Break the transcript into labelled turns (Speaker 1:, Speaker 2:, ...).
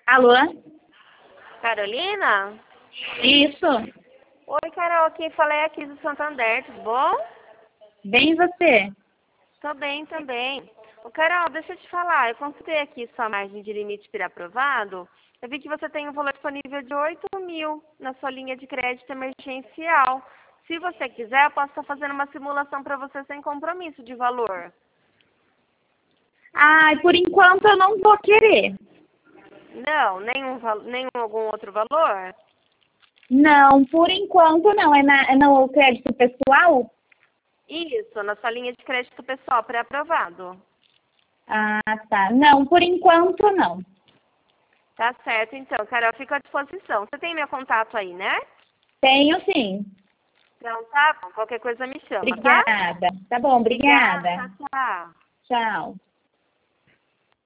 Speaker 1: Alô?
Speaker 2: Carolina?
Speaker 1: Isso.
Speaker 2: Oi, Carol, quem fala é aqui do Santander, tudo bom?
Speaker 1: Bem você?
Speaker 2: Tô bem também. Ô, Carol, deixa eu te falar, eu consultei aqui sua margem de limite para aprovado. Eu vi que você tem um valor disponível de 8.000 na sua linha de crédito emergencial. Se você quiser, eu posso estar fazendo uma simulação para você sem compromisso de valor.
Speaker 1: Ai, por enquanto eu não vou querer.
Speaker 2: Não, nenhum algum outro valor?
Speaker 1: Não, por enquanto não. É no crédito pessoal?
Speaker 2: Isso, na sua linha de crédito pessoal pré-aprovado.
Speaker 1: Ah, tá. Não, por enquanto não.
Speaker 2: Tá certo, então, Carol, fico à disposição. Você tem meu contato aí, né?
Speaker 1: Tenho sim.
Speaker 2: Então tá bom, qualquer coisa me chama, tá?
Speaker 1: Obrigada. Tá bom,
Speaker 2: Obrigada,
Speaker 1: obrigada.
Speaker 2: tchau, tchau.
Speaker 1: Tchau.